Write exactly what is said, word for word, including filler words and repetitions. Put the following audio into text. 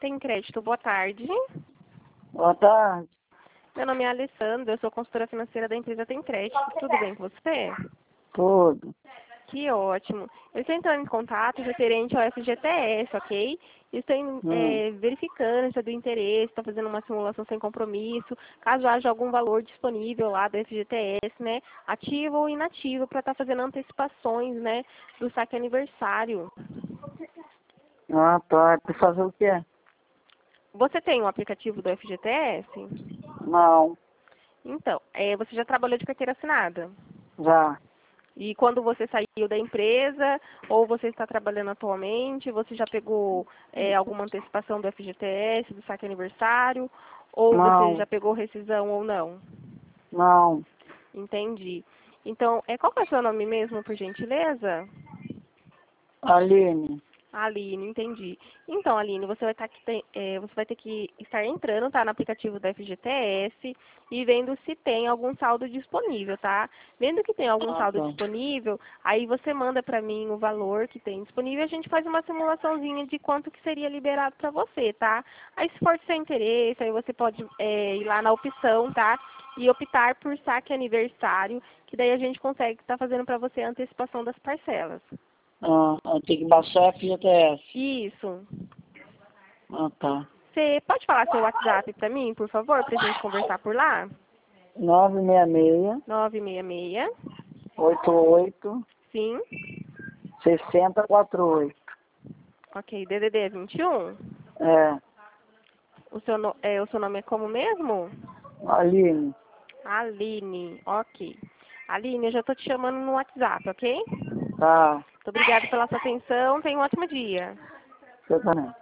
Tem crédito, boa tarde. Boa tarde. Meu nome é Alessandra, eu sou consultora financeira da empresa Tem Crédito. Tudo bem com você? Tudo. Que ótimo. Eu estou entrando em contato referente ao F G T S, ok? Estou Hum. é, verificando se é do interesse, estou fazendo uma simulação sem compromisso, caso haja algum valor disponível lá do F G T S, né? Ativo ou inativo, para estar fazendo antecipações, né? Do saque aniversário. Ah, tá. Pra fazer o quê? Você tem um aplicativo do F G T S? Não. Então, é, você já trabalhou de carteira assinada? Já. E quando você saiu da empresa, ou você está trabalhando atualmente, você já pegou é, alguma antecipação do F G T S, do saque aniversário, ou você Não. já pegou rescisão ou não? Não. Entendi. Então, é, qual que é o seu nome mesmo, por gentileza? Aline. Aline, entendi. Então, Aline, você vai, tá que tem, é, você vai ter que estar entrando, tá, no aplicativo do F G T S e vendo se tem algum saldo disponível, tá? Vendo que tem algum Ah, saldo tá. disponível, aí você manda para mim o valor que tem disponível e a gente faz uma simulaçãozinha de quanto que seria liberado para você, tá? Aí, se for do seu interesse, aí você pode é, ir lá na opção, tá? E optar por saque aniversário, que daí a gente consegue estar fazendo para você a antecipação das parcelas. Ah, eu tenho que baixar F G T S. Isso. Ah, tá. Você pode falar seu WhatsApp para mim, por favor, para a gente conversar por lá? nove seis seis, nove seis seis, oito oito, sim, seis zero quatro oito. ok, D D D vinte e um. É. O seu, no, é, o seu nome é como mesmo? Aline. Aline, ok. Aline, eu já estou te chamando no WhatsApp, ok? Tá. Muito obrigada pela sua atenção, tenha um ótimo dia. Você também.